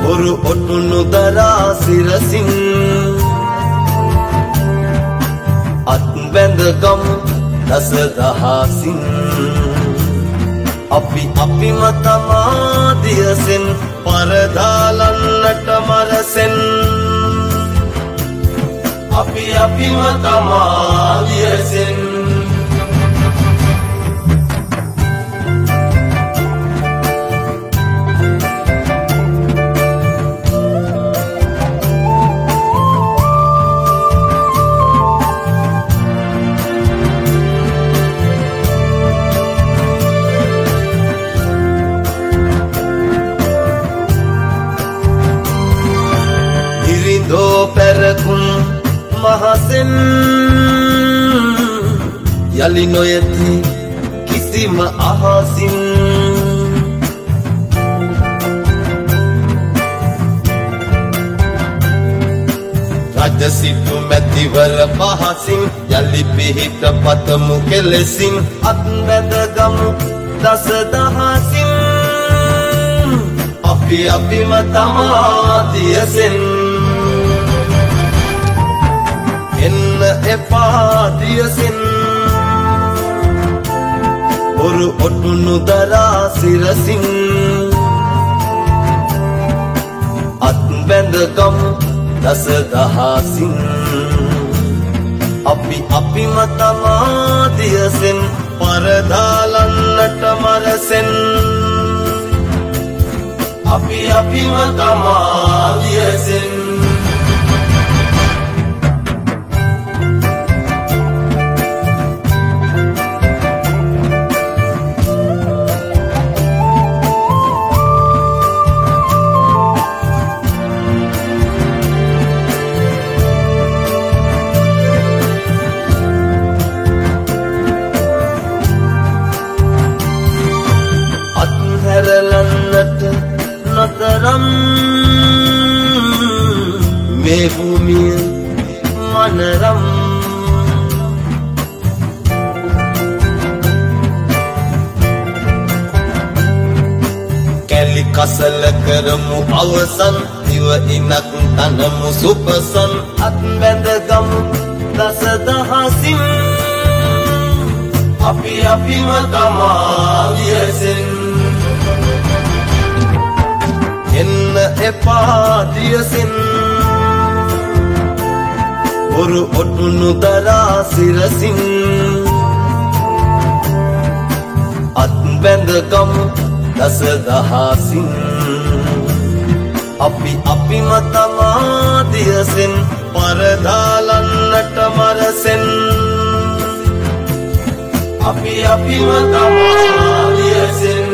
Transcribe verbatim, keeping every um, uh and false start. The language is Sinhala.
බොරු ඔටුනු දරා සිරසින් අත් බැඳගමු දස දහසින් අපි අපිම තමා දියසෙන් පරදාලන්නට මරසෙන් අපි අපිම තමා දියසෙන් do perakun mahasen yali noyati kisima ahasin rajasitu metiwar pahasin yali pihita patamu kelesin at bedagamu das dahasin api apima tamadiyasen එන්න එපා දියසින් බොරු ඔටුනු දරා සිරසින් අත් බැඳගමු දස දහසින් අපි අපිම තමා දියසින් පරදාලන්නට මරසෙන් අපි අපිම තමා දියසින් හැරලන්නට නතරම් මේ භූමිය මනරම් කැලි කසල කරමු අවසන් දිව ඉනක් තනමු සුපසන් අත් බැඳගමු දස දහසින් අපි අපිම තමා දියසෙන් එන්න එපා දියසින් බොරු ඔටුනු දරා සිරසින් අත් බැඳගමු දස දහසින් අපි අපිම තමා දියසින් පරදාලන්නට මරසෙන් අපි අපිම තමා දියසින්